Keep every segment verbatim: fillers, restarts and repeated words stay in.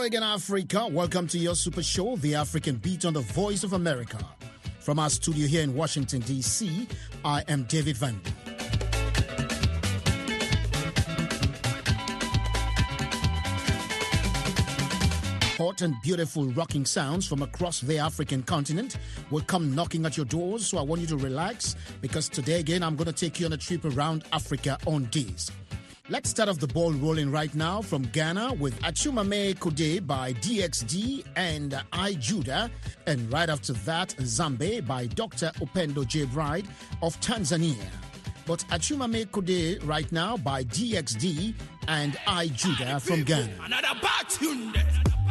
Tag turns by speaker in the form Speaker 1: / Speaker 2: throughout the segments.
Speaker 1: again, Africa. Welcome to your super show, The African Beat on the Voice of America. From our studio here in Washington, D C, I am David Van. Hot and beautiful rocking sounds from across the African continent will come knocking at your doors, so I want you to relax, because today again I'm going to take you on a trip around Africa on this. Let's start off the ball rolling right now from Ghana with Achumame Kode by D X D and I Judah, and right after that Zambe by Doctor Upendo J. Bride of Tanzania. But Achumame Kode right now by D X D and I Judah from Ghana.
Speaker 2: Another bad tune there.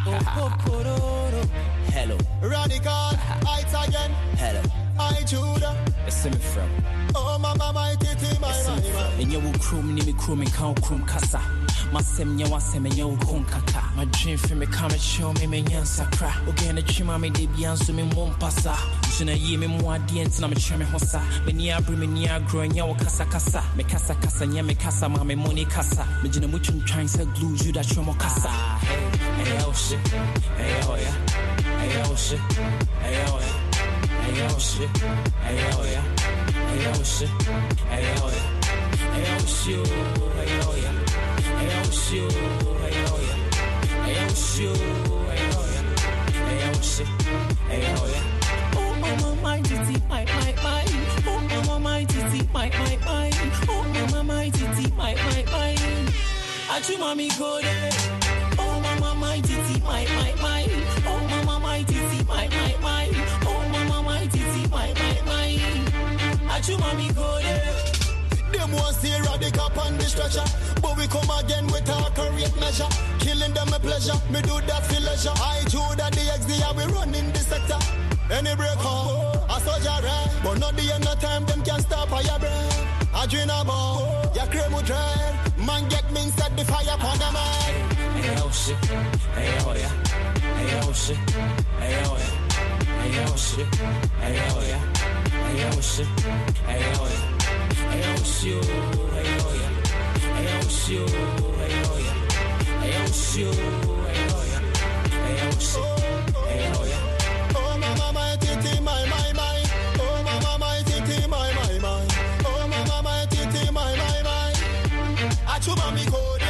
Speaker 2: Hello. Radical, heights again. Hello. I Judah. It's me from. Oh, mama, my titi, my mama. And you will crum, nimi crum, and cow crum kasa. My sem, ya was sem, and you will kaka. My dream for me come and show me, me yan sakra. Again, a chima, me de biansu, me won't passa. Shina ye me more dient, and I'm a chame hossa. Me near brim, me near growing, ya kasa kasa. Me kasa kasa, nya me kasa, ma me money kasa. Me jina muchum trying to glue you that chomo kasa. Hey, oh shit. Hey, oh yeah. Hey, oh shit. Hey, oh yeah. Hey, oh shit. Hey, oh yeah. Hey, oh shit. Hey, oh yeah. Hey, oh shit. Hey, oh yeah. Hey, oh shit. Hey, oh yeah. Hey, oh shit. Hey, oh yeah. Hey, oh shit. Hey, oh yeah. Oh, mama, my titi, my, my, my. Oh, mama, my titi, my, my, my. Oh, mama, my titi, my, my, my. Achumame Kode. Oh, mama, my titi, my, my, my. Oh, mama, my titi, my, my, my. Oh, mama, my titi, my, my, my. Achumame Kode. Them want see radical on the stretcher, but we come again with our correct measure. Killing them a pleasure, me do that for leisure. I Judah D X D, we running the sector. Any break on, a soldier red, but not the end of time, them can stop a your breath. I dream about, ya cream with dread. Man get me set the fire upon the man. Hey, oh shit, hey, oh yeah. Hey, oh shit, hey, oh yeah. Hey, oh shit, hey, oh yeah. Hey, oh shit, hey, oh yeah. Hey, oh shit, hey, oh yeah. Hey, oh shit, hey, oh yeah. Hey, oh shit, hey, oh yeah. Hey, oh shit, hey, oh yeah. Oh, mama, my titi, my, my, my. Oh, mama, my titi, my, my, my. Oh, mama, my titi, my, my, my. Achumame Kode.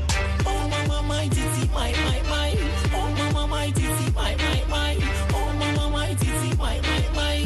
Speaker 2: Oh, mama, my titi, my, my, my. Oh, mama, my titi, my, my, my. Oh, mama, my titi, my, my, my.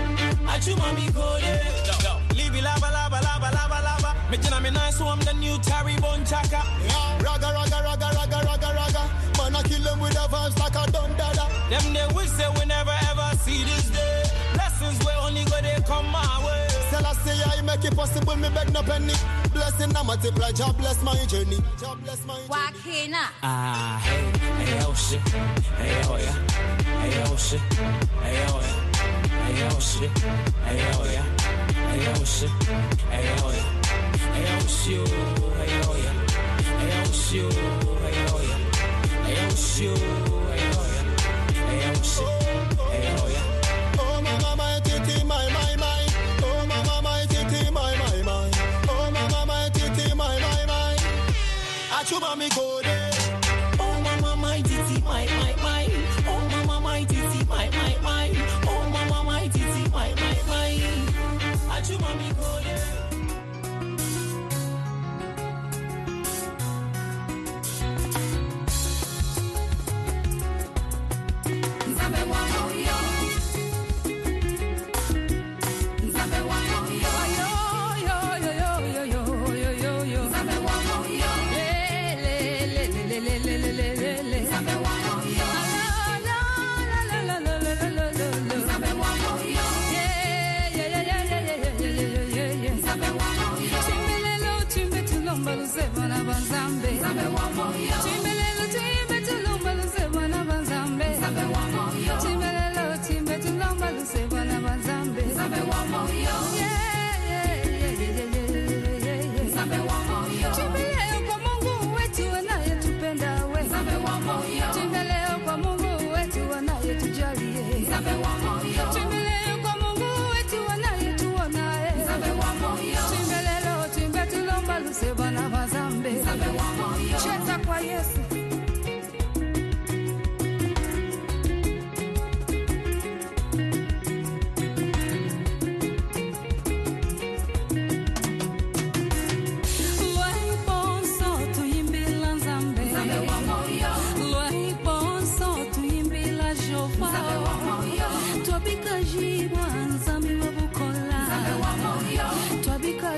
Speaker 2: Achumame Kode. Leave it lava, lava, lava, lava, lava. Me jina me nice one, the new Terry Bonchaka. Raga, raga, raga, raga, raga, raga. Man, I kill them with a vibes like a dun dada. Them they wish they will never ever see this day. Blessings will only go they come my way. Tell us say I make it possible, me beg no penny. Blessing I multiply, God bless my journey. God bless my journey.
Speaker 3: Wakina.
Speaker 2: Ah, hey, hey, oh shit. Hey, oh yeah. Hey, oh shit. Hey, oh yeah. Hey, oh shit. Hey, oh yeah. Hey, oh shit. Hey, oh yeah. Hey, oh shit. Hey, oh yeah. Hey, oh shit. Hey, oh yeah. Hey, oh shit. Hey, oh yeah. Hey, oh shit. Hey, oh yeah. Oh, mama, my titi, my, my, my. Oh, mama, my titi, my, my, my. Oh, mama, my titi, my, my, my. Achumame Kode. Oh, mama, my titi, my, my, my. Oh, mama, my titi, my, my, my. Oh, mama, my titi, my, my, my. Achumame Kode.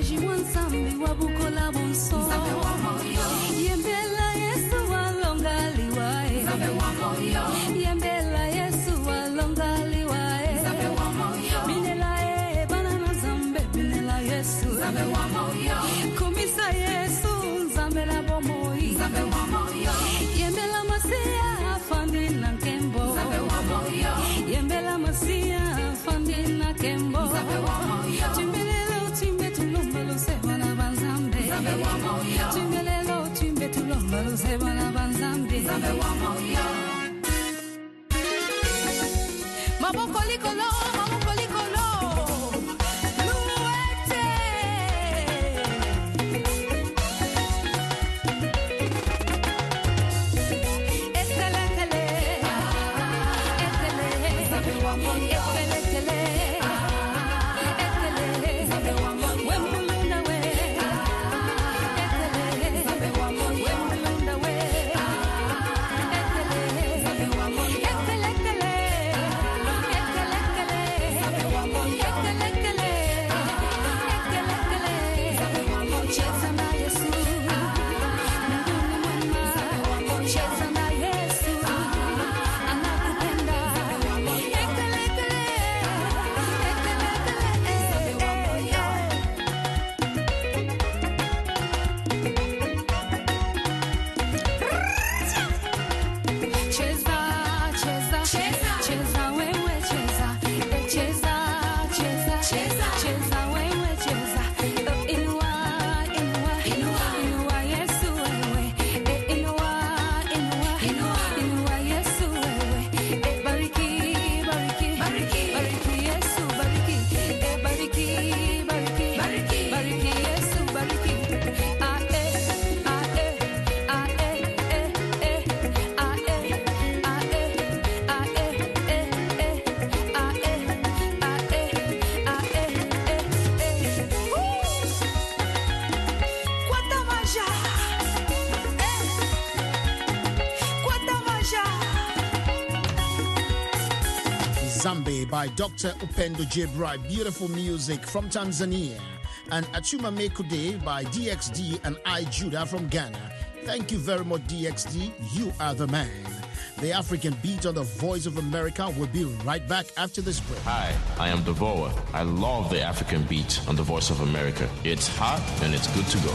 Speaker 1: Zambe by Doctor Upendo Jebrai. Beautiful music from Tanzania. And Achuma Mekude by D X D and I Judah from Ghana. Thank you very much, D X D. You are the man. The African Beat on the Voice of America will be right back after this break.
Speaker 3: Hi, I am Devoa. I love the African Beat on the Voice of America. It's hot and it's good to go.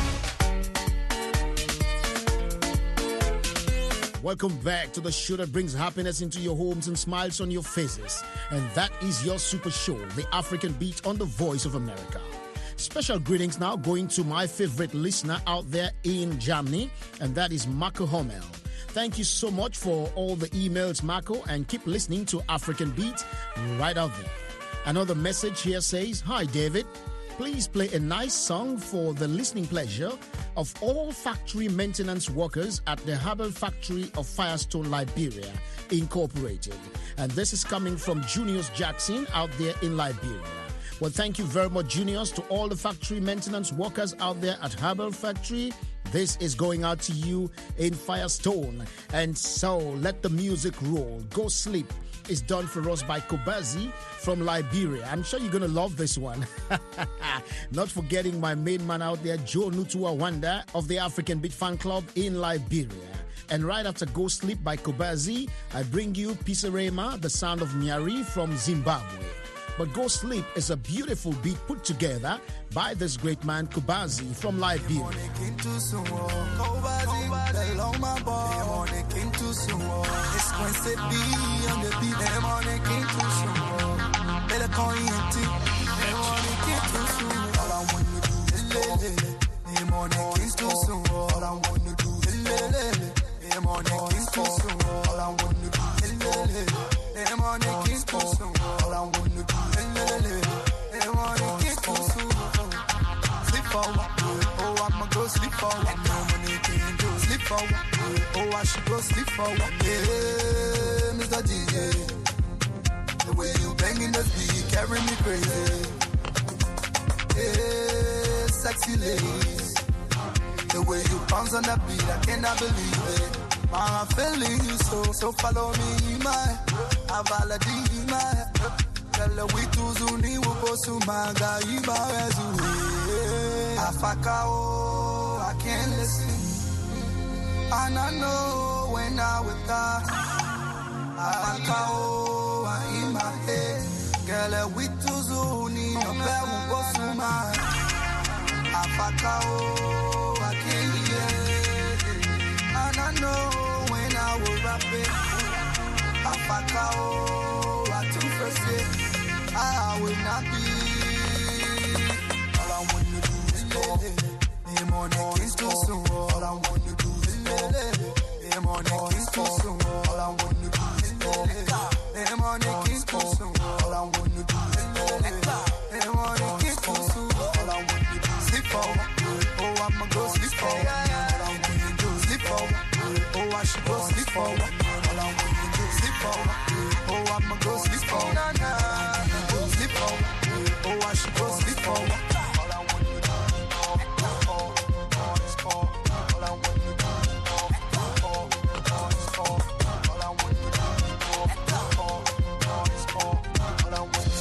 Speaker 1: Welcome back to the show that brings happiness into your homes and smiles on your faces. And that is your super show, The African Beat on the Voice of America. Special greetings now going to my favorite listener out there in Germany, and that is Marco Hommel. Thank you so much for all the emails, Marco, and keep listening to African Beat right out there. Another message here says, "Hi, David. Please play a nice song for the listening pleasure of all factory maintenance workers at the Herbal Factory of Firestone, Liberia, Incorporated." And this is coming from Junius Jackson out there in Liberia. Well, thank you very much, Junius, to all the factory maintenance workers out there at Herbal Factory. This is going out to you in Firestone. And so let the music roll. Go Sleep is done for us by Kobazi from Liberia. I'm sure you're going to love this one. Not forgetting my main man out there, Joe Nutua Wanda of the African Beat Fan Club in Liberia. And right after Go Sleep by Kobazi, I bring you Pisarema, the sound of Nyari from Zimbabwe. But Go Sleep is a beautiful beat put together by this great man, Kobazi from Liberia.
Speaker 4: Oh, I should go sleep for one. Yeah, Mister D J, the way you banging the beat carry me crazy. Yeah, sexy ladies, the way you bounce on the beat, I cannot believe it. I'm feeling you so, so follow me, my avaladi, my. Tell we to Zuni, we go to my guy, my Afakao, I can't listen. And I know when I with her. Afakao, I in my head. Girl, we too zuni, no better go to my. Afakao, I can't hear. And I know when I will rap it. Afakao, I too first it. I will not be. All I want to do is go. Name on it is too soon. All I want to do is go. Name on it is too soon. All I want to do is go. Name on it is too soon. All I want to do is go. Name on it is too soon. All I want to do is sleep over. Oh, I'ma go sleep over. All I want to do is sleep over. Oh, I should go sleep over. All I want to do is sleep over. Oh, I'ma go sleep over. Nah, nah. Sleep over. Oh, I should go sleep over. All I want to do is call. All I want to do is call. All I want to do is call. All I want to do is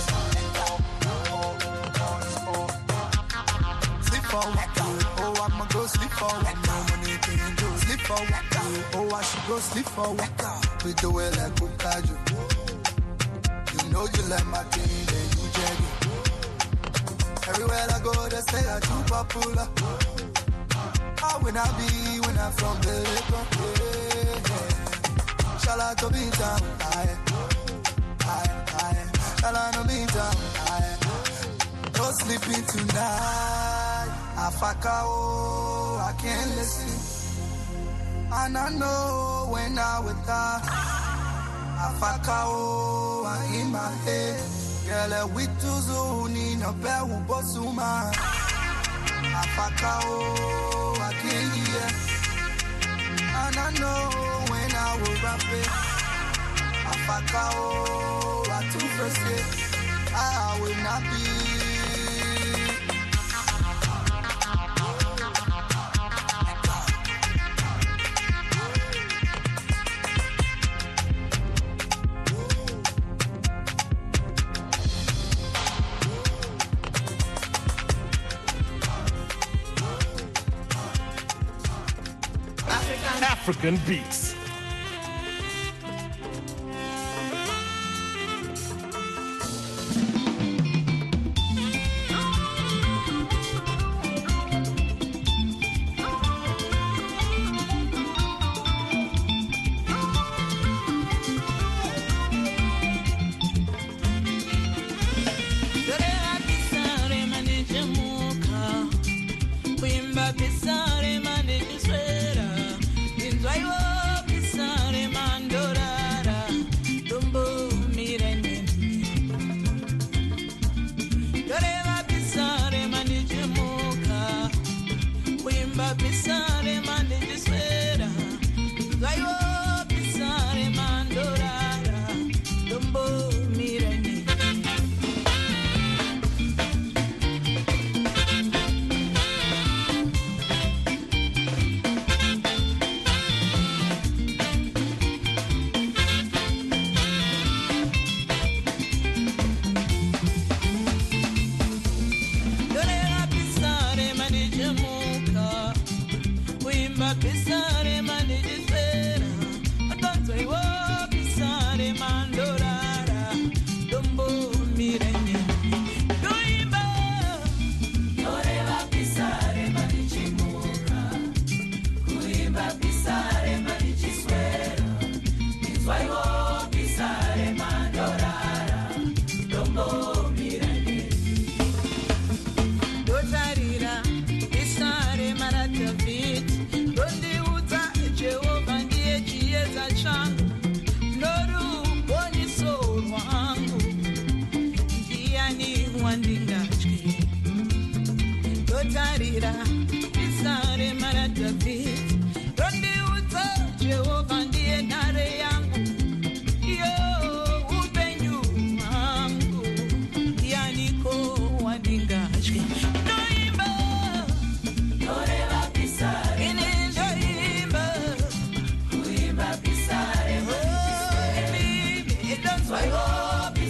Speaker 4: sleep over. Oh, I'ma go sleep over. No money can do sleep over. Oh, I should go sleep over. We do it like Bukaju. You know you like my thing, then you jag it. Everywhere I go, they say I'm too popular. How would I be when I'm from the liquor? Yeah. Shall I to be down? Aye, aye, aye. Shall I to be down? Aye. No sleeping tonight. Afakao, I can't listen. And I know when I with her. Afakao, I in my head. Girl, we too zuni, no better who bosuma. Afakao, I can't hear. And I know when I will rap it. Afakao, I too first it. I will not be.
Speaker 5: African beats.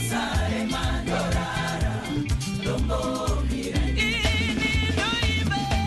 Speaker 6: Baby.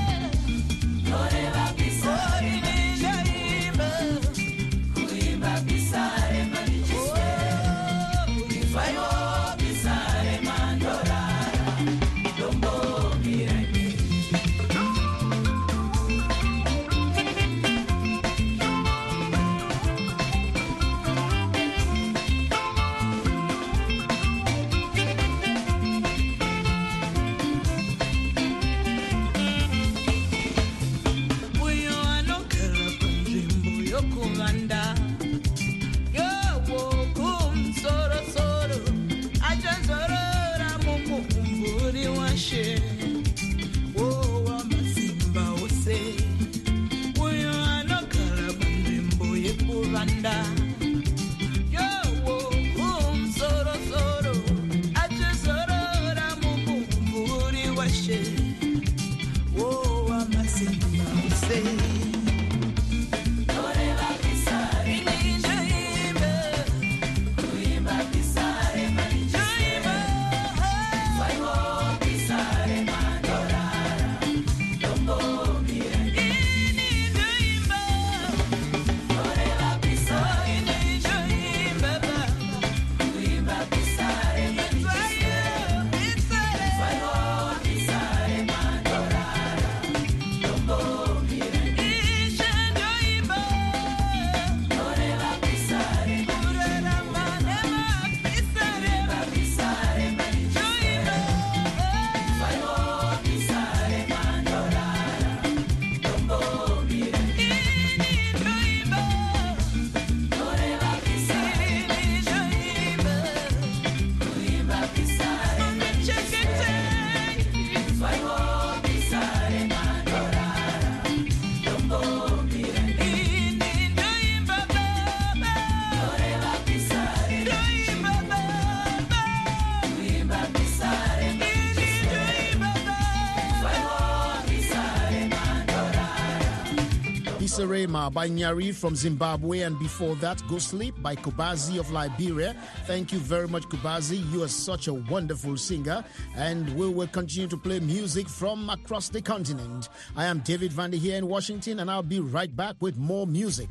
Speaker 1: Serema by Nyari from Zimbabwe, and before that, Go Sleep by Kubazi of Liberia. Thank you very much, Kubazi. You are such a wonderful singer, and we will continue to play music from across the continent. I am David Vandy here in Washington, and I'll be right back with more music.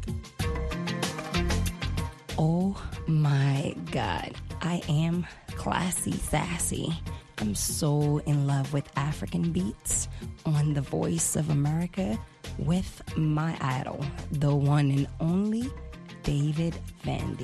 Speaker 5: Oh my God, I am classy, sassy. I'm so in love with African beats on The Voice of America with my idol, the one and only David Vandy.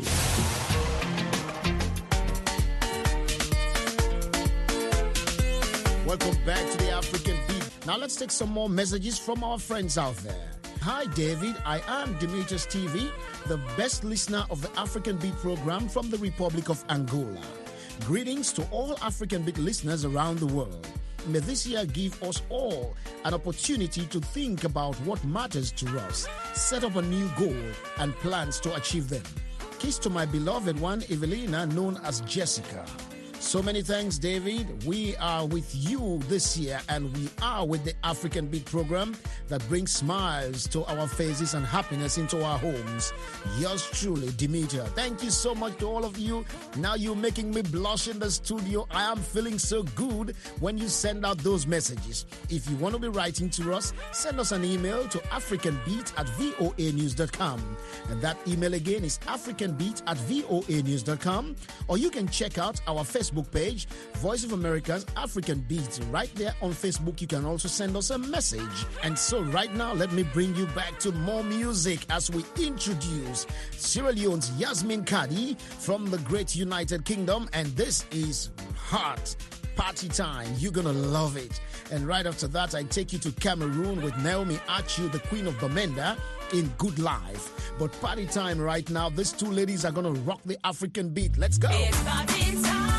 Speaker 1: Welcome back to the African Beat. Now let's take some more messages from our friends out there. Hi David, I am Demetrius T V, the best listener of the African Beat program from the Republic of Angola. Greetings to all African Beat listeners around the world. May this year give us all an opportunity to think about what matters to us, set up a new goal, and plans to achieve them. Kiss to my beloved one, Evelina, known as Jessica. So many thanks, David. We are with you this year, and we are with the African Beat program that brings smiles to our faces and happiness into our homes. Yours truly, Demeter. Thank you so much to all of you. Now you're making me blush in the studio. I am feeling so good when you send out those messages. If you want to be writing to us, send us an email to africanbeat at voa news dot com. And that email again is africanbeat at voa news dot com. Or you can check out our Facebook Facebook page, Voice of America's African Beats. Right there on Facebook, you can also send us a message. And so right now, let me bring you back to more music as we introduce Sierra Leone's Yasmin Kadi from the great United Kingdom. And this is Hot Party Time. You're gonna love it. And right after that, I take you to Cameroon with Naomi Achiu, the Queen of Bamenda, in Good Life. But party time right now. These two ladies are gonna rock the African beat. Let's go.
Speaker 6: It's party time.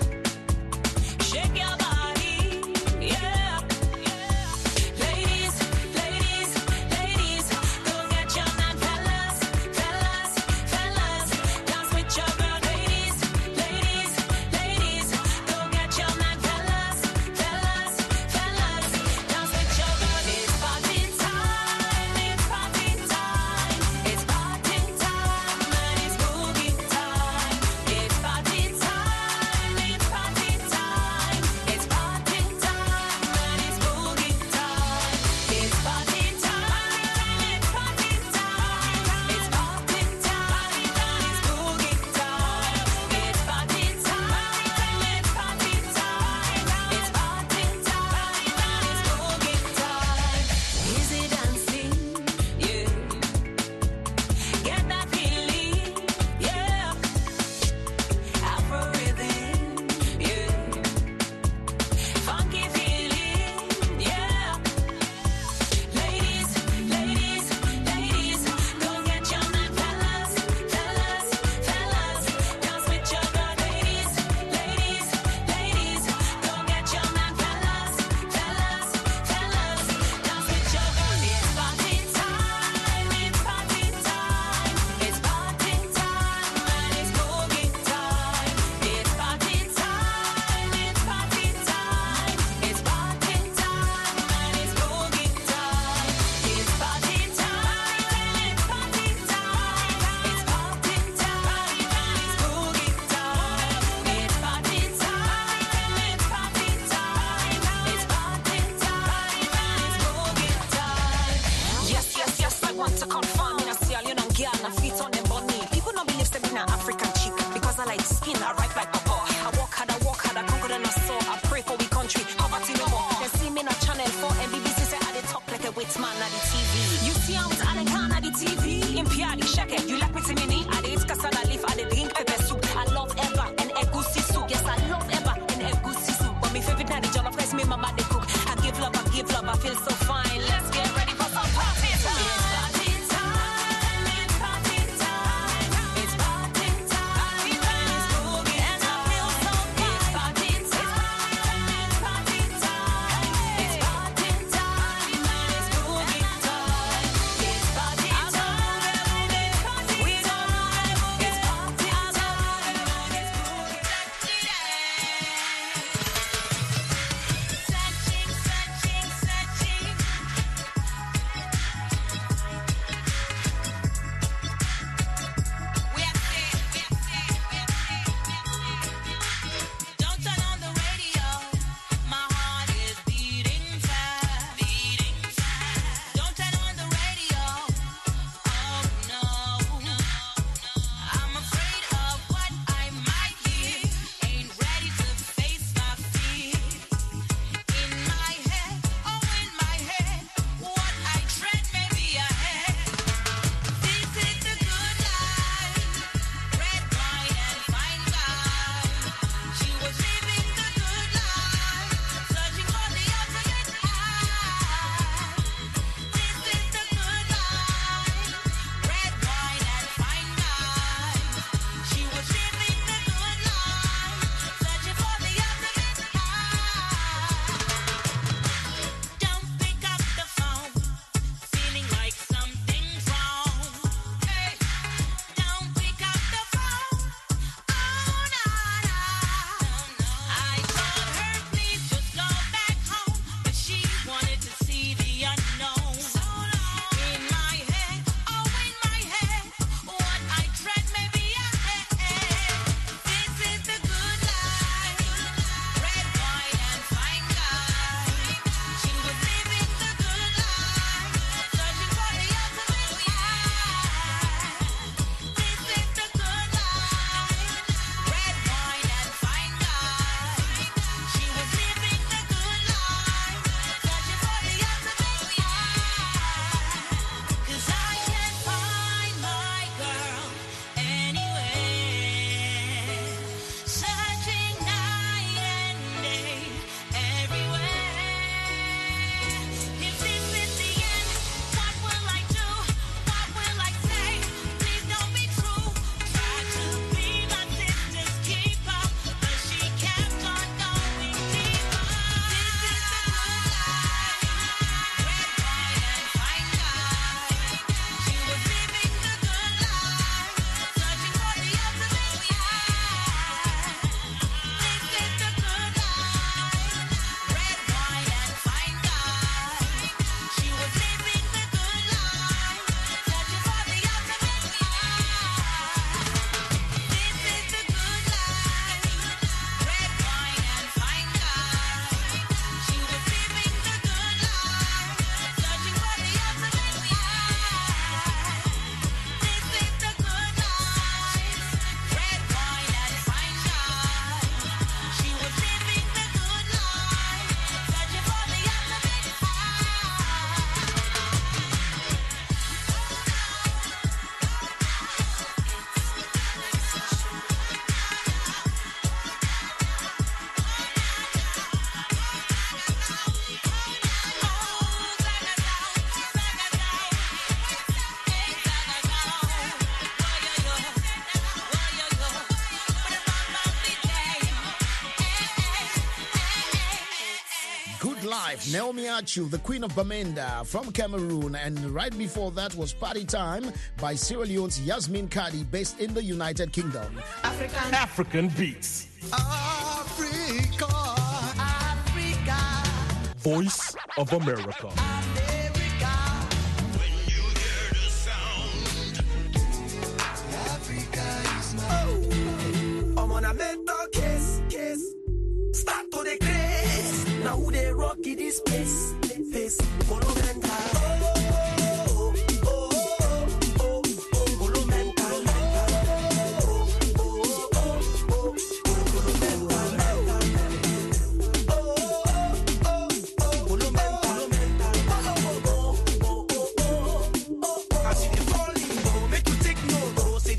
Speaker 6: Shake your body, yeah, yeah. Ladies, simini, I dey eat cassava leaf, I dey drink pepper soup. I love Eva and egusi soup. Yes, I love Eva and egusi soup. But my favorite now the jollof rice, me mama they cook. I give love, I give love, I feel so fine. Let's get ready for some party time. It's party time, it's party time. It's party time, it's boogie and I feel so fine. It's party time, it's party time. It's party time, it's boogie time. It's party time, we don't move. It's party time, it's boogie. Searching, searching, searching. We are safe, we are safe, we are safe. Don't turn on the radio. My heart is beating fast, beating fast. Don't turn on the radio. Oh no, no, no. I'm afraid of what I might hear. Ain't ready to face my fear. In my head, oh in my head, what I dread may be ahead. This is the good life, red wine and fine wine. She was living the good life, searching for the ultimate high. This is the good life, red wine and fine wine. She was living the good life, searching for the ultimate high. Don't pick up the phone, feeling like something's wrong. Hey, don't pick up the phone. Oh no, no, I told her please just go back home, but she wanted to see the unknown. In my head, oh in my head, what I dread may be ahead. This is the good life, red wine and fine wine. She was living the good life, searching for the ultimate high. This is the good life, red wine and fine wine. She was living the good life, searching for the ultimate high. 'Cause I can't find my girl anywhere. Searching night and day, everywhere. If this is the end, what will I do? What will I say? Please don't be true. Try to be my sister's keeper, but she kept on going deeper. This is the good life, red wine and fine wine. She was living the good life, searching for the ultimate high. This is the good life, red wine and fine wine. She was living the good life, searching for the ultimate high. This is the good life, red wine and fine wine. She was living the good life, searching for the ultimate high. This is the good life, red wine and fine wine. She was living the good life, searching for the ultimate
Speaker 1: Good Life, Naomi Achu, the Queen of Bamenda from Cameroon. And right before that was Party Time by Sierra Leone's Yasmin Kadi, based in the United Kingdom.
Speaker 7: African, African beats.
Speaker 4: Africa, Africa,
Speaker 7: Voice of America.
Speaker 4: America. When you hear the sound, Africa is my. I'm on a mental case, case. Start to the grace. Now who they rock in this place? Face, follow mental. Oh, oh, oh, oh, oh, follow mental. Oh, oh, oh, oh, follow mental. Oh, oh, oh, follow mental. Oh, oh, oh, oh, oh, oh. As you dey fall in, oh, make you take note. Oh,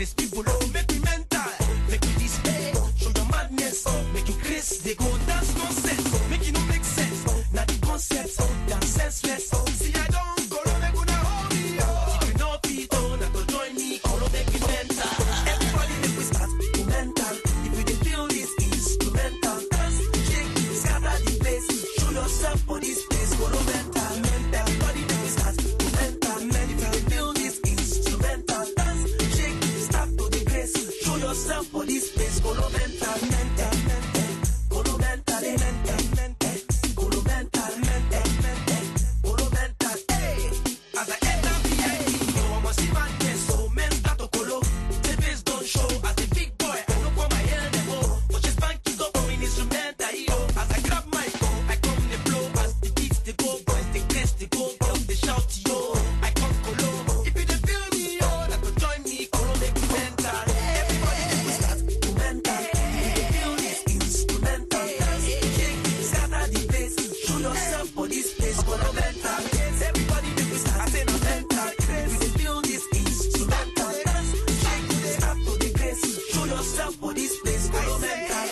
Speaker 8: place. People oh, make me mental, make me display. Show your madness, make you crazy. They go dance nonsense, make it no make sense. Now the concept, dance senseless. See I don't go on, make una hold me. If you know people, not to join me, all of make me mental. Everybody make we start mental. If we dey feel this instrumental, dance, shake, scatter the place. Show yourself for this place, go mental. Everybody make we start mental. If you dey feel this instrumental, dance, shake, start to the place. Show yourself for this place, go mental. Mental, mental, go mental, mental, mental, go mental, mental, mental, go mental. Hey, as I enter V I P, yo, I must see my guest, so men start to colo. The bass don't show as a big boy. I look for my hair, they go, but she's banky go for me instrumental. Yo, as I grab my phone, I come the blow as the beats they go, boys they grace they go, girls they shout yo. I come colo. If you dey feel me, yo, that could join me, colo make me mental. Everybody make we start to mental. If you feel this instrumental, dance, shake, scatter the place. Show yourself for this place, colo mental. Everybody make we start, I say no mental. If you dey feel this instrumental, dance, shake, start to the place. Show yourself for this place, colo mental.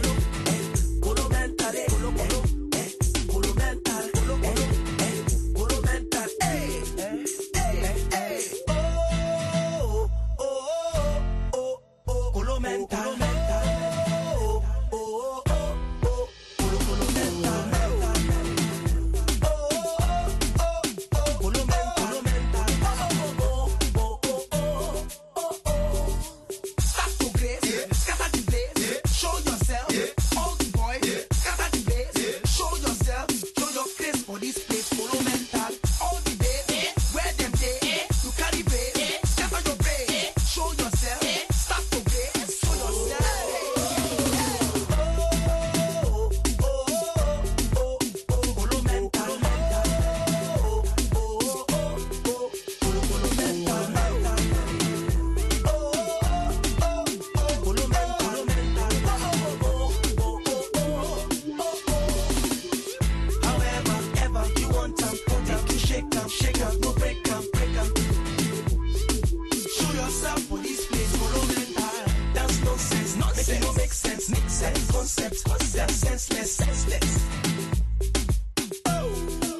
Speaker 8: Colo mental, eh, colo colo, eh, colo mental, colo colo, eh, colo mental, eh, eh, eh, oh, oh, oh, oh, oh, colo mental, mental, oh, oh, oh, oh, colo colo mental, mental, oh, oh, oh, colo mental, mental, oh, oh, oh, oh, oh, oh. Start to grace, scatter the place, show yourself, all the boys, scatter the place, show yourself, show your face for this place, follow mental, all the day, where them day, you carry bass, scatter your bass, show yourself, start to grace, show yourself. Oh, oh, oh, oh, oh, follow mental, mental, oh, oh, oh, oh, follow, follow mental, mental. Oh, oh, oh, oh, follow mental, mental. Oh, oh, oh, oh, oh, oh. However, ever you want them, put them, you shake them, shake them, no break them, break them. Show yourself for this place, follow mental. That's nonsense, nonsense. Make it no make sense, make sense. Concept, concept, senseless, senseless. Oh.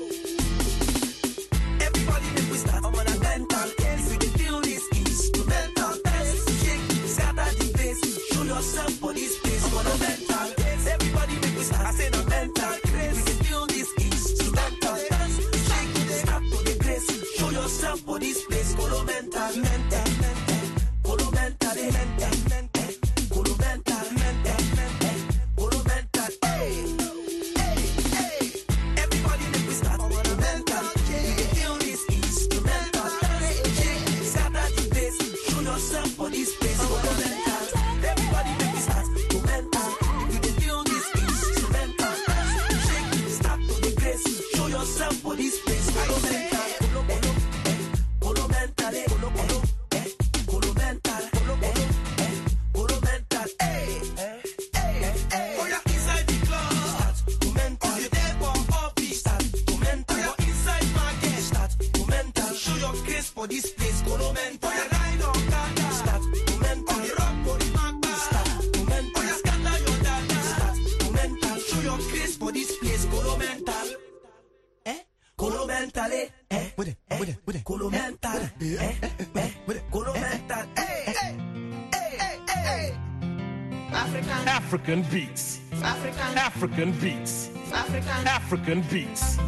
Speaker 8: Everybody make we start, I'm on a mental. If you dey feel this instrumental, dance, shake, scatter the bass. Show yourself for this place, I'm on a mental. Everybody make we start, I say no mental. If you dey feel this instrumental, dance, shake, start to the grace. Show yourself for this place, colo mental, mental, mental, colo mental, mental, mental, colo mental, mental, mental, colo mental. Hey, hey, hey. Everybody make we start, I'm on a mental. If you feel this instrumental, dance, shake, scatter the bass. Show yourself for this place, colo mental. Everybody make we start, to mental. If you dey feel this instrumental, dance, shake, start to the grace. Show yourself for this place, colo mental. Colo, colo, eh, colo mental, eh, colo, colo, eh, colo mental, colo, colo, eh, colo mental, eh, eh, eh, eh. Oh, you're inside the club, start to mental. Oh, you're there for office, start to mental. Oh, you're inside market, start to mental. Show your grace for this place, colo mental. Oh, you're lying on data, start to mental. Oh, you're up for the magba, start to mental. Oh, you're scatter your data, start to mental. Show your grace for this place, colo mental. Eh? Colo mental, eh? Eh? With it, with it, with it. Colo mental, eh? Eh? With it, colo mental, eh? Eh? Eh? Eh? Eh? African,
Speaker 7: African beats.
Speaker 8: African,
Speaker 7: African beats.
Speaker 8: African.
Speaker 7: African beats.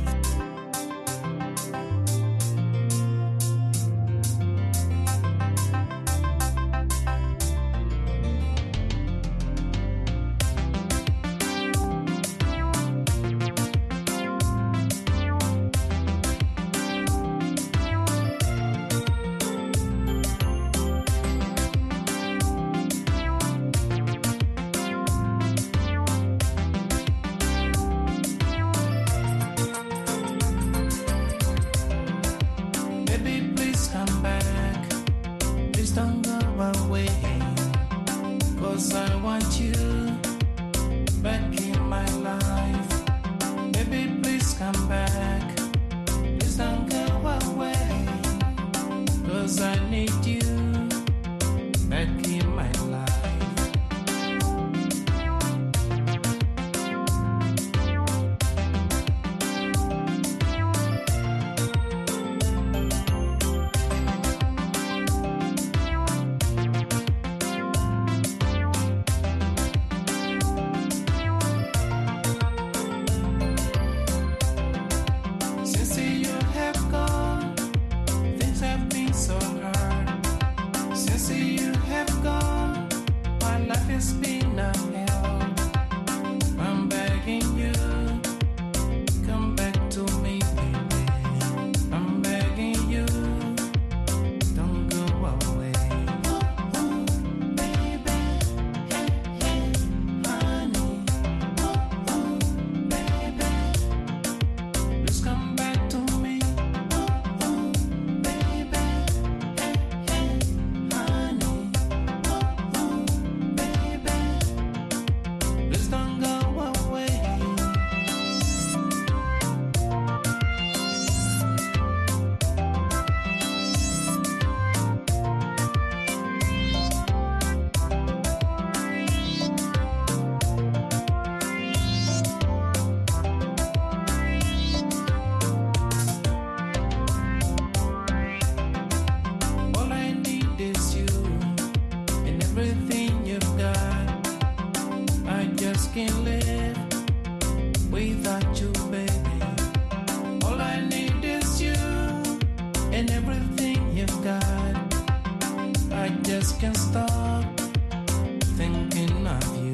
Speaker 9: can't live without you, baby. All I need is you and everything you've got. I just can't stop thinking of you.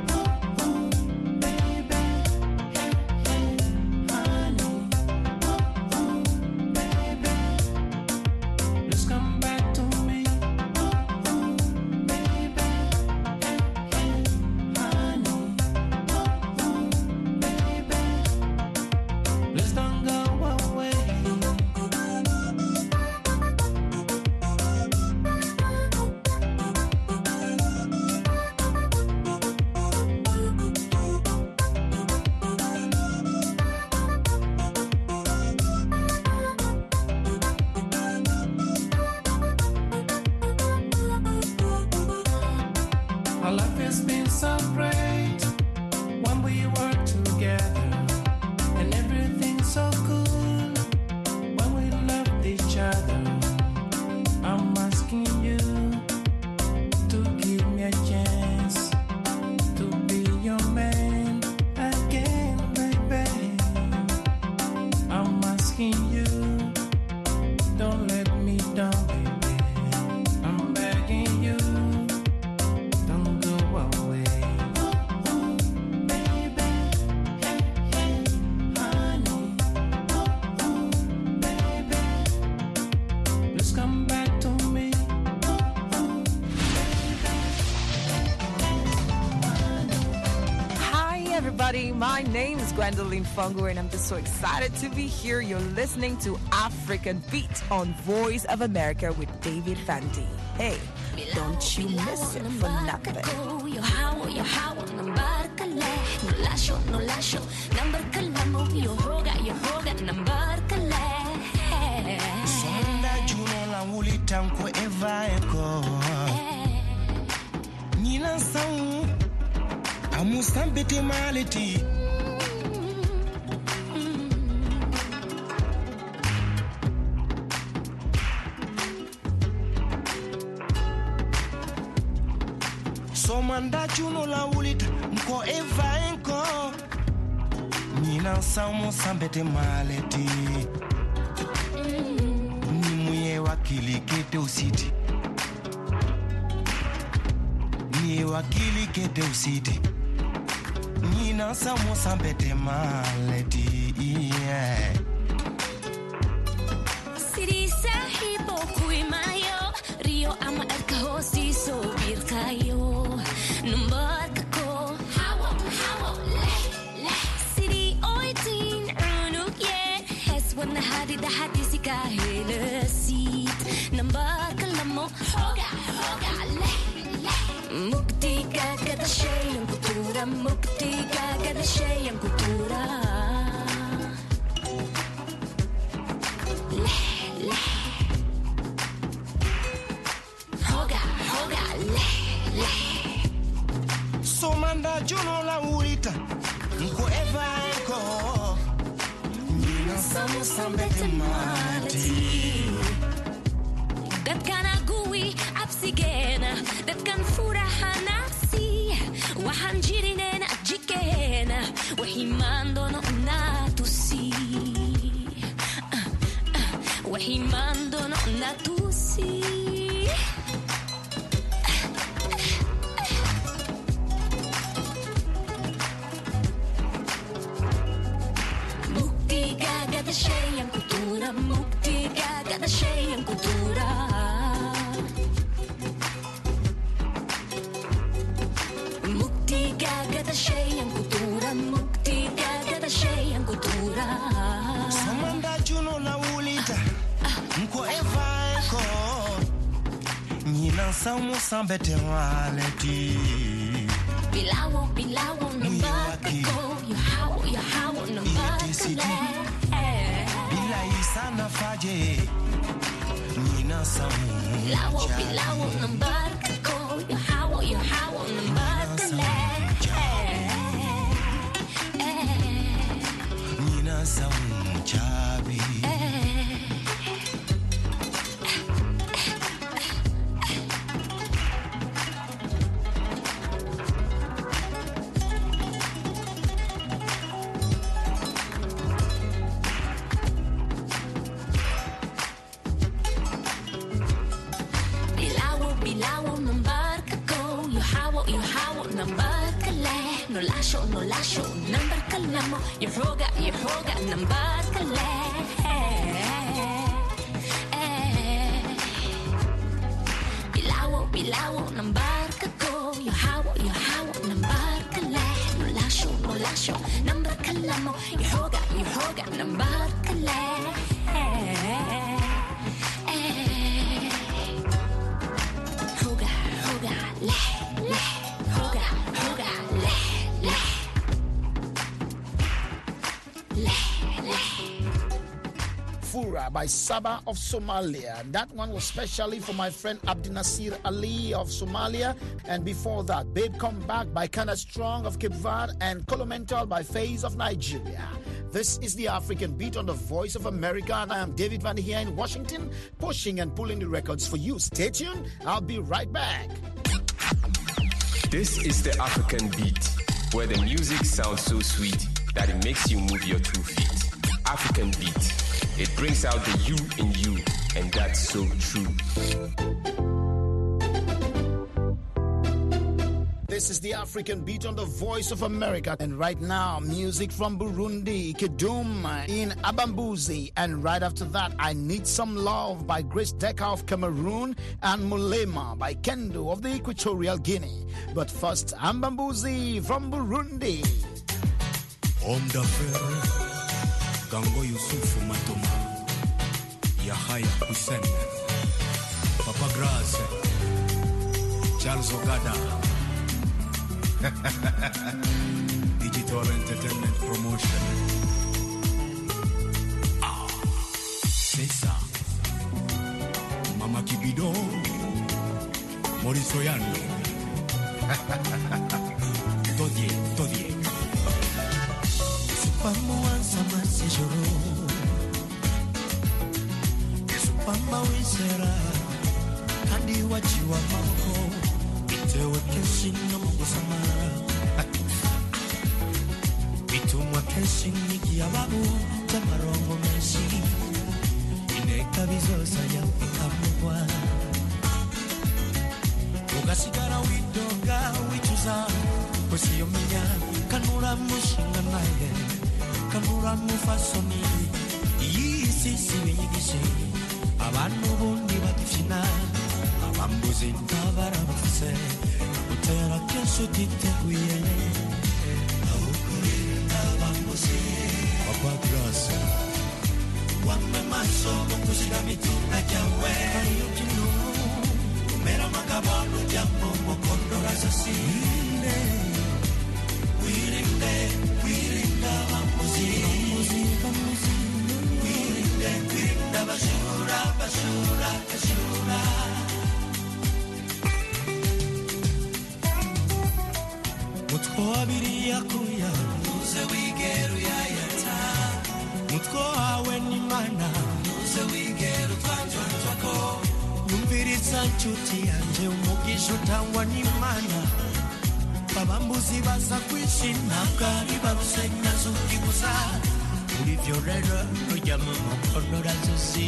Speaker 10: My name is Gwendolyn Fungo and I'm just so excited to be here. You're listening to African Beat on Voice of America with David Fandi. Hey, don't you miss it for nothing.
Speaker 9: Sonda juno la ulitanko eva eko Nina sang Amusambete maleti Somanda juno la ulita mko eva enko Nina samu sambete maleti Nimuye wakili kete usiti Niye wakili kete usiti Nina samu sambete maleti yeah.
Speaker 11: Siri sahibo kuimayo Rio ama erka hosti so birkayo Numbarka ko Hawo, hawo, leh, leh Siri oitin unuk ye Hes wana hadi da hadi sika hele sit Numbarka lamo Hoga, hoga, leh, leh Mukti kagada shayang kutura Mukti kagada shayang kutura Leh, leh Hoga, hoga, leh, leh
Speaker 9: Somanda juno la urita Nko eva eko Nina samu sambete maleti
Speaker 11: Dat kan agui apsigena Dat kan furahana si Wahanjirinen ajikena Wahimando no natusi Wahimando no natusi Mukti kagada shayang kutura Mukti kagada shayang kutura Mukti kagada shayang kutura Mukti kagada shayang kutura
Speaker 9: Somanda juno la ulita Nko eva eko Nina samu sambete maleti
Speaker 11: Bilawo, bilawo, nambaka ko You hawo, you hawo, nambaka le
Speaker 9: Bila isana faje Nina samu
Speaker 11: Bilawo, bilawo, nambaka ko You hawo, you hawo, nambaka le
Speaker 9: Nina samu chabi
Speaker 11: lascio, non lascio, number kallamo, يحوقع يحوقع number kallamo. Bilawo, bilawo, number kako, يحاو يحاو number kallamo, non lascio, non lascio, number kallamo, يحوقع يحوقع number kallamo. حوقع حوقع لح لح حوقع حوقع لح لح لح لح.
Speaker 1: Fura by Saba of Somalia. That one was specially for my friend Abdinasir Ali of Somalia. And before that, Babe Come Back by Kinda Strong of Cape Verde and Colomental by Faze of Nigeria. This is the African Beat on the Voice of America, and I am David Van here in Washington, pushing and pulling the records for you. Stay tuned. I'll be right back.
Speaker 12: This is the African Beat, where the music sounds so sweet that it makes you move your two feet. African Beat. It brings out the you in you, and that's so true.
Speaker 1: This is the African Beat on the Voice of America. And right now, music from Burundi, Kidum in Abambuzi. And right after that, I Need Some Love by Grace Decker of Cameroon and Mulema by Kendo of the Equatorial Guinea. But first, Abambuzi from Burundi.
Speaker 13: Homme d'affaires, Gango Yusufu Matoma, Yahaya Hussein, Papa Grace, Charles Ogada. Digital Entertainment Promotion. Ah, c'est ça. Mama Kibido, Maurice Oyando. Todie, Todie.
Speaker 14: C'est pas moi, ça m'a séjourné. C'est pas moi, oui, c'est rare. Kandi wachiwa mako. Tewe kenshin no musamara Bitumwa kenshin niki ababu Tamarongo menshi Ineka bizosa ya pikamukwa Ugasigara widoga wichuza Kwesi yomenya Kanura mushinga naye Kanura mufasoni Iyi sisi winyigishi Abantu bundi batifina Abambuzi ntabara bafise Utera kesho titeguye Awukuri abambuzi
Speaker 13: Papa Grace
Speaker 14: Wame maso mukuzira mitunga jawe Kariyo kinu Umera makabonu jambo mokondora zasi Wirinde Wirinde Wirinde abambuzi Abambuzi, abambuzi Wirinde, wirinde bashura, bashura, bashura Mutko abiri yakuya Nuze wigeru yayata Mutko hawe ni mana Nuze wigeru twanjwanjwako Numviriza nshuti yanje umugisha utangwa ni mana Babambuzi baza kwishina Bwari barusenya zuki gusa Ulivyo rero Ruja mu mukono razusi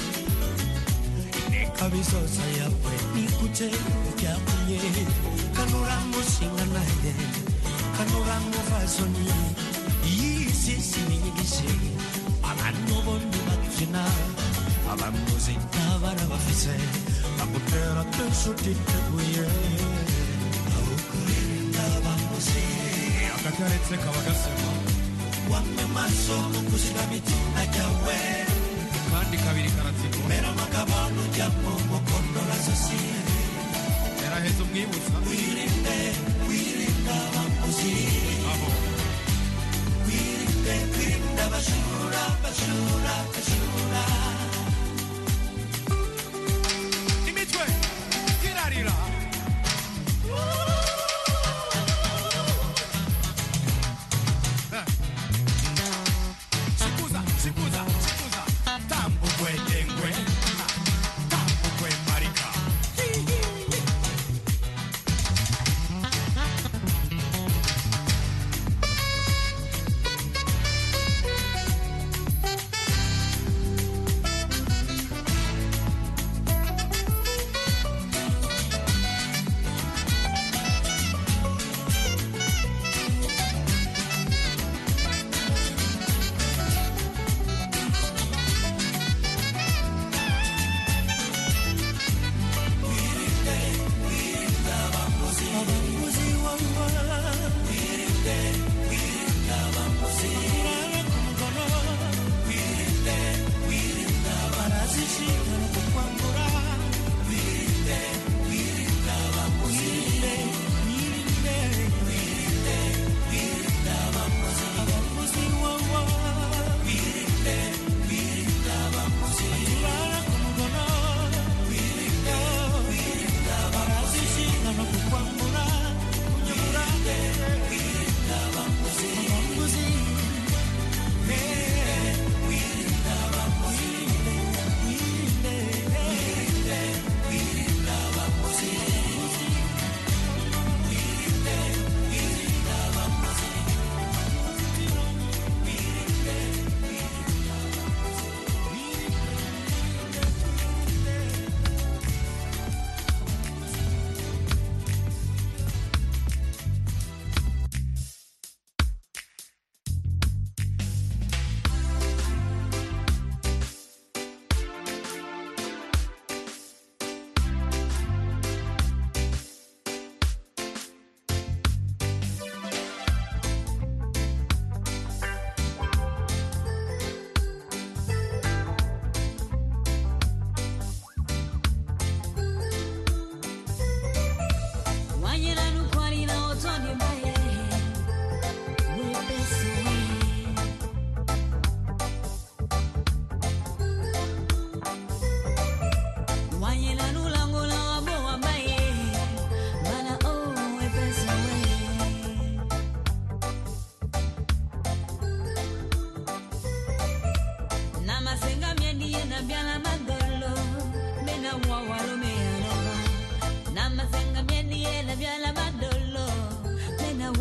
Speaker 14: Ineka bizosa yawe Nikute ujyakunye Kanura mushinga naye Kanura mufasoni Yisi sinyigishi Abantu bondi bakina Abambuzi ntabara bafise Bakutera kesho titeguye Awukuri ndabambuzi
Speaker 13: Akakaretse kabagasema
Speaker 14: Wame maso mukuzira mitunga jawe
Speaker 13: Kandi kabiri karatiko
Speaker 14: Mera makabanu japo mokondora zasi
Speaker 13: Eraheza umwibutsa
Speaker 14: Wirinde, wirinde abambuzi
Speaker 13: Aho
Speaker 14: Wirinde, wirinde bashura, bashura, bashura
Speaker 13: Imitwe, kirarira Sikuza, sikuza, sikuza Tambu kwe dengwe Tambu kwe marika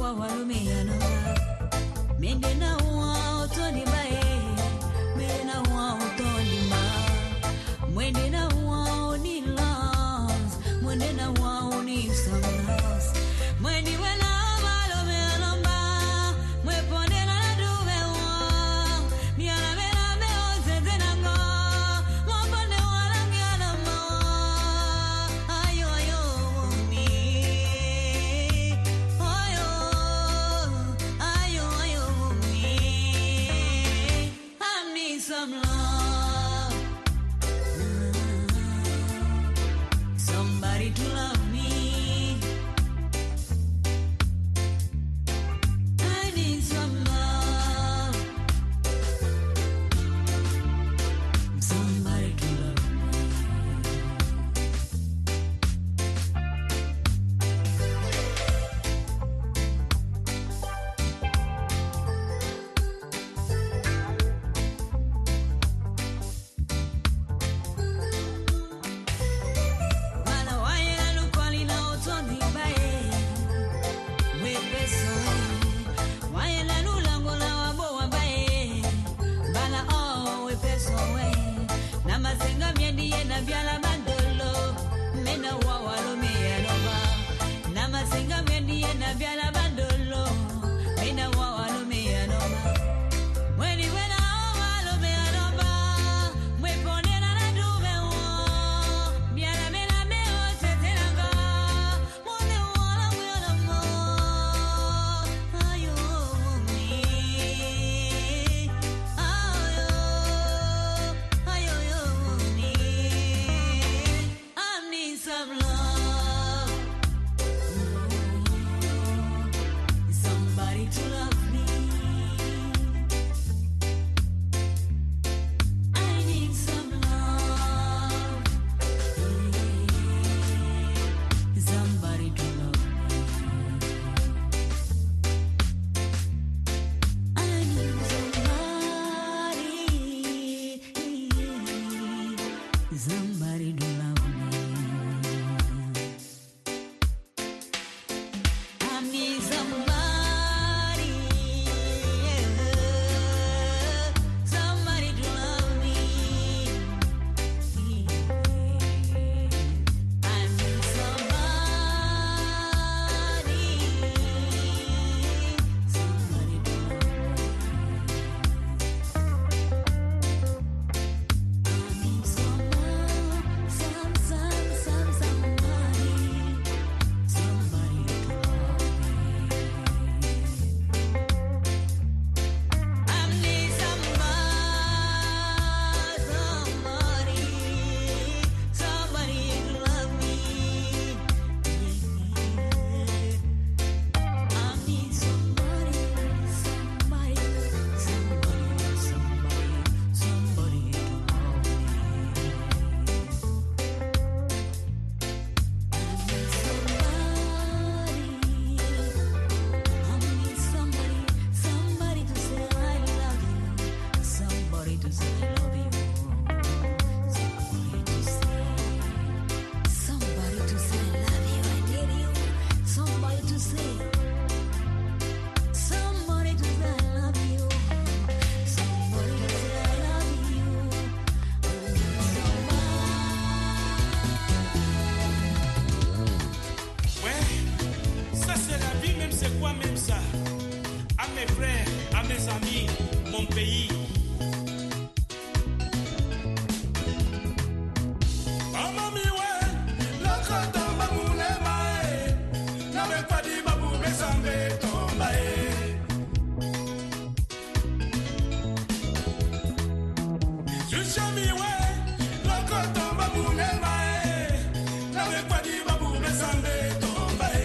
Speaker 15: wa walume yanova. Mende na wa otoni bae. Mende na wa otoni ma. Mwende na wa oni lost. Mwende na wa oni some lost. Mwende wena walume yanova. Mweponde na duve wa. Miana mena me ozeze na nga. Mwapande wala miana ma. Ayo ayo mi. Ayo. Ayo ayo mi. I need some love. Somebody to love me. I need some love. Somebody to love Mana waye na lukwali na otoni bae. Mwepeso we. Waye na lulango na waboa bae. Bala oh wepeso we. Na masenga miendi ye na vyala bandolo. Mena wa walume yanova. Na masenga miendi ye na vyala bandolo. Mena wa walume yanova. Mweni wena walume yanova. Mweponde na na duve wo. Miana mena me otete nanga. Mwone wala mwela mo. Ayo mi. Ayo. Ayo yo mi. I need some love. Somebody to love me. I need some love. Somebody to love me. I need somebody. Somebody to love me. I need somebody. Somebody to love me. I need somebody. Somebody to love I need someone, some, some, some, somebody, somebody to love I need somebody, somebody, somebody to love me. I need somebody, somebody, somebody, somebody, somebody to love me. I need somebody, somebody to say I love you, somebody to say I love you, somebody to say, somebody to say I love you, I need you, somebody to say, somebody to say I love you, somebody to say I love you,
Speaker 13: Ouais, ça c'est la vie, même c'est quoi même ça? À mes frères, à mes amis, mon pays. Mama mi we, lokoto babule mae, na me padi babu besambe tombae. Jusha mi we, lokoto babule mae, na me padi babu besambe tombae.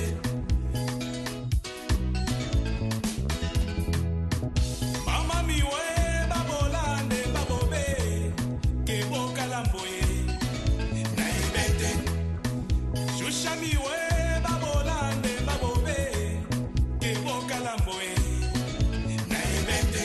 Speaker 13: Mama mi we, babolande babobe, ke bokalamboye, na ibete. Jusha mi we, babolande babobe, ke bokalamboye, na ibete.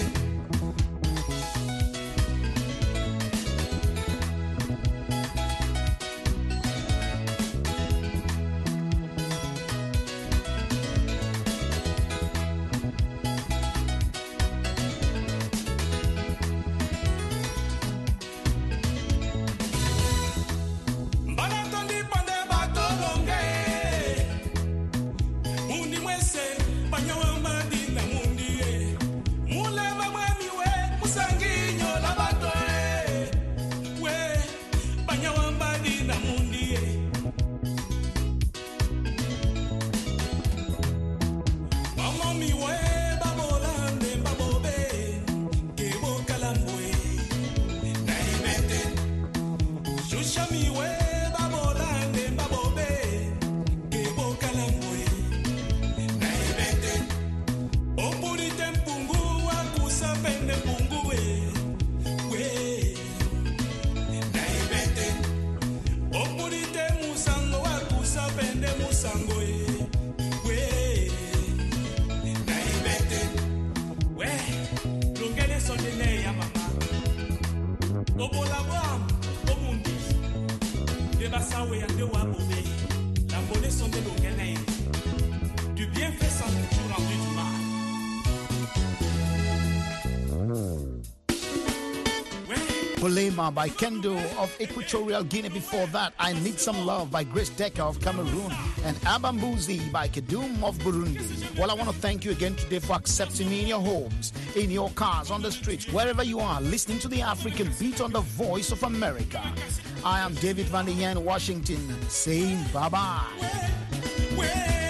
Speaker 13: sango e we na ibete we lungele sondele ya mama obola bam omundi de basawe ande wa bobe la bonne sondele lungele du bien fait sans toujours rendu du mal.
Speaker 1: Polema by Kendo of Equatorial Guinea. Before that, I Need Some Love by Grace Decker of Cameroon and Abambuzi by Kedum of Burundi. Well, I want to thank you again today for accepting me in your homes, in your cars, on the streets, wherever you are, listening to the African Beat on the Voice of America. I am David Van der Yan, Washington, saying bye-bye.